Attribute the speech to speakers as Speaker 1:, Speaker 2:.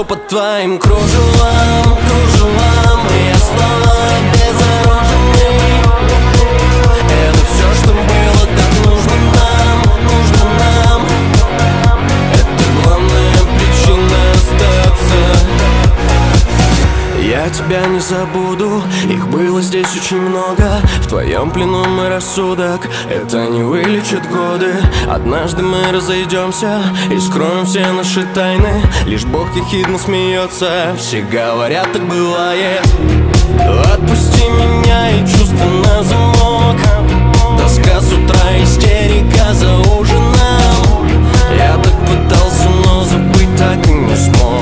Speaker 1: по твоим кружевам, кружевам. Я снова обезоруженный. Это все, что было, так нужно нам, нужно нам. Это главная причина остаться. Я тебя не забуду, их было здесь очень много. В твоем плену мой рассудок, это не вылечит годы. Однажды мы разойдемся и скроем все наши тайны. Лишь Бог ехидно смеется, все говорят, так бывает. Отпусти меня и чувства на замок. Тоска с утра, истерика за ужином. Я так пытался, но забыть так и не смог.